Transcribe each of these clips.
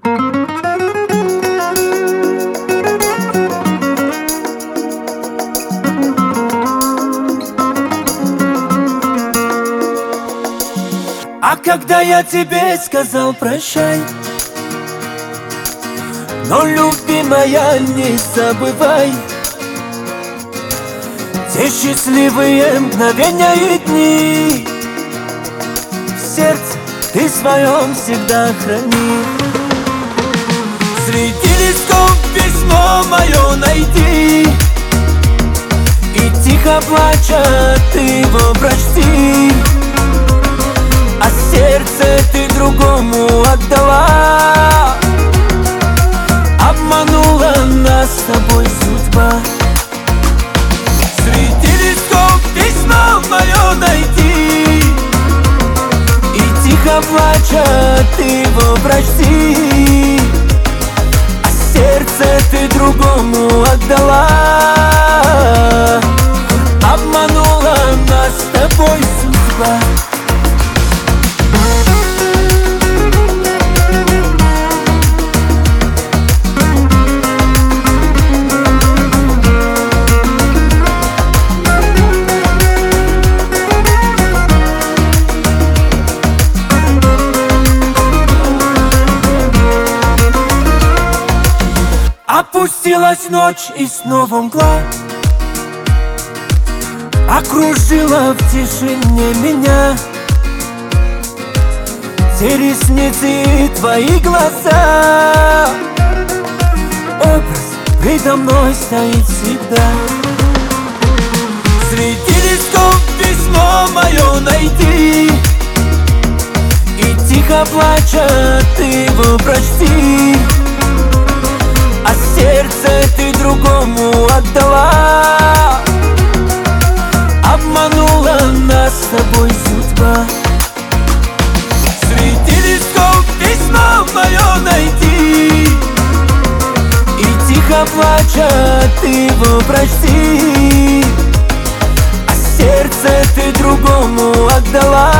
А когда я тебе сказал прощай, но, любимая, не забывай те счастливые мгновения и дни. В сердце ты своем всегда храни. Среди листков письмо мое найди, и тихо плача ты его прочти. А сердце ты другому отдала, обманула нас с тобой судьба. Среди листков письмо мое найди, и тихо плача ты его прочти. А сердце ты другому отдала, обманула нас с тобой судьба. Опустилась ночь и снова мгла окружила в тишине меня. Те ресницы и твои глаза, образ предо мной стоит всегда. Среди листков письмо мое найди, и тихо плача ты его прочти. А сердце ты другому отдала, обманула нас с тобой судьба. Среди листков письмо мое найди, и тихо плача ты его прочти. А сердце ты другому отдала,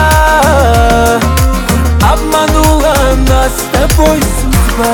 обманула нас с тобой судьба.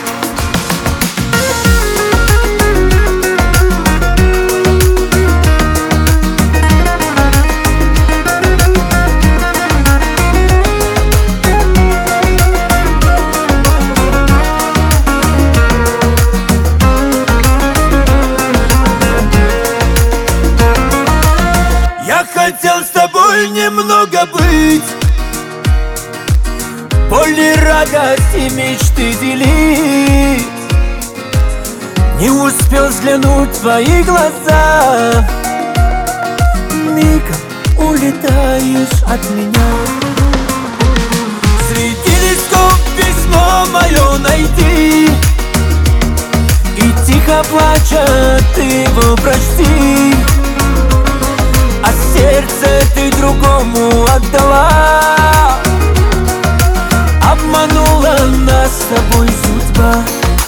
Хотел с тобой немного быть, боль и радости мечты делить. Не успел взглянуть в твои глаза, мигом улетаешь от меня. Среди листков письмо мое найди, и тихо плача ты его прочти. А сердце ты другому отдала, обманула нас с тобой судьба.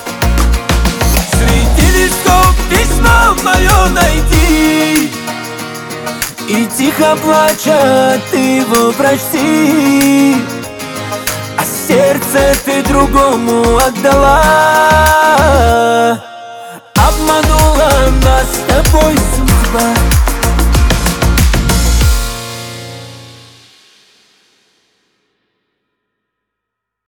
Среди листков письмо мое найди, и тихо плача ты его прочти. А сердце ты другому отдала, обманула нас с тобой судьба.